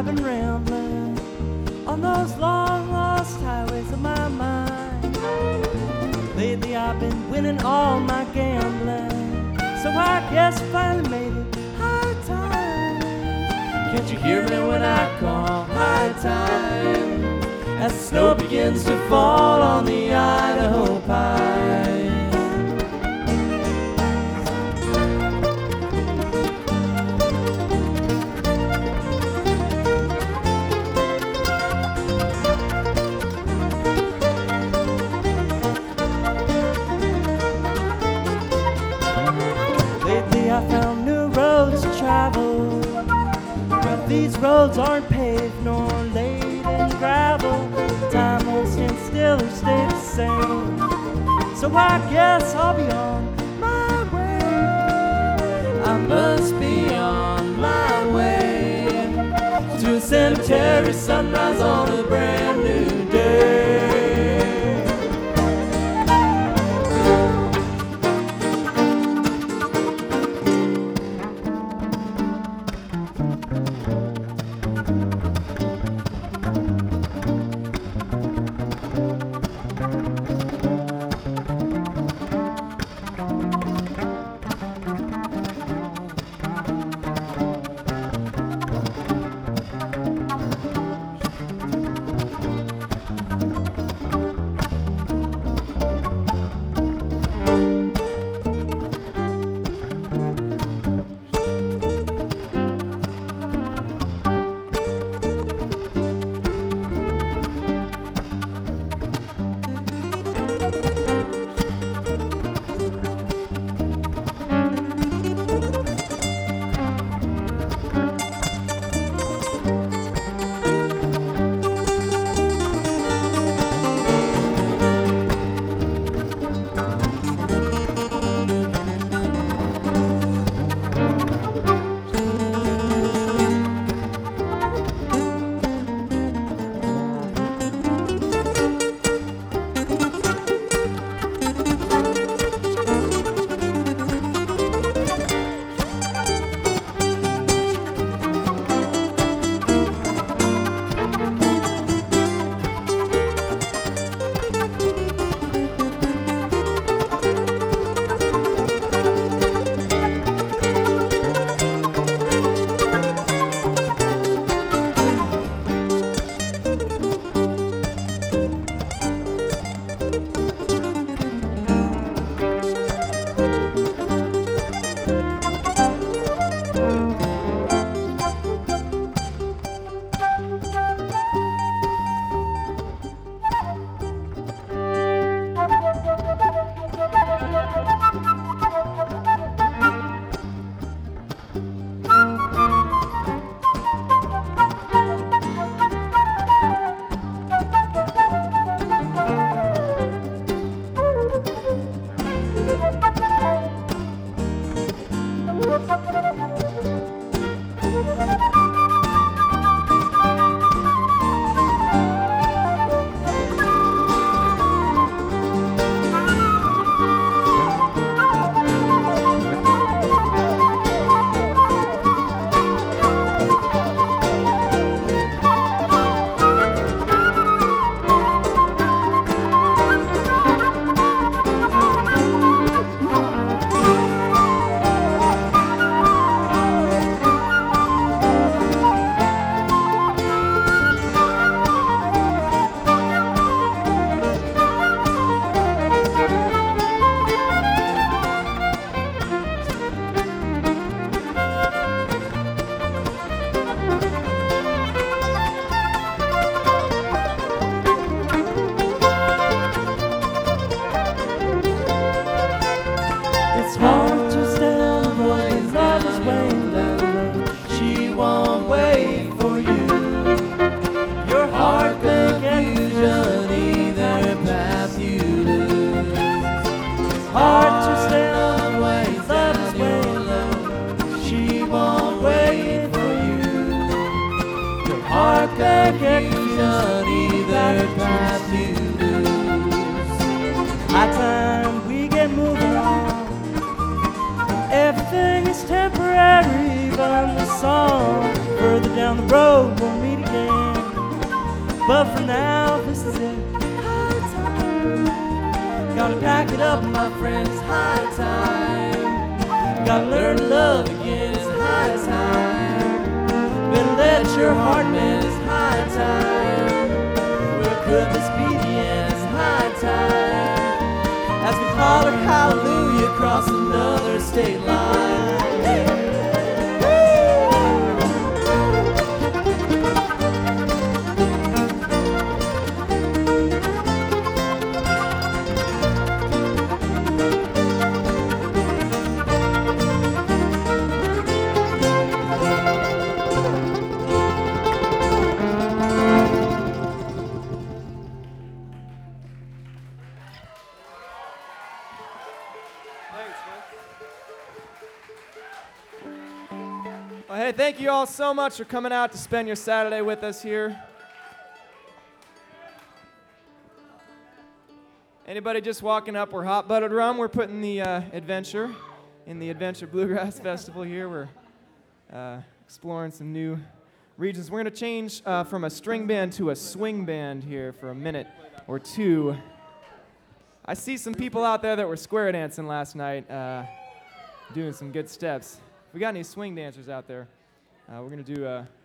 I've been rambling on those long lost highways of my mind. Lately I've been winning all my gambling, so I guess I finally made it high time. Can't you hear me when I call high time? As the snow begins to fall on the Idaho pines. I found new roads to travel, but these roads aren't paved nor laid in gravel. Time won't stand still or stay the same, so I guess I'll be on my way. I must be on my way to a cemetery sunrise on a brand new day. everything is temporary, even the song. Further down the road, we'll meet again. But for now, this is it. High time. Gotta pack it up, my friends. High time. Gotta learn to love again. It's high time. Better let your heart mend. It's high time. Where could this be the end? It's high time. As we holler hallelujah across another state line. Well, hey, thank you all so much for coming out to spend your Saturday with us here. Anybody just walking up? We're Hot Buttered Rum. We're putting the Adventure in the Adventure Bluegrass Festival here. We're exploring some new regions. We're going to change from a string band to a swing band here for a minute or two. I see some people out there that were square dancing last night, doing some good steps. If we got any swing dancers out there, we're going to do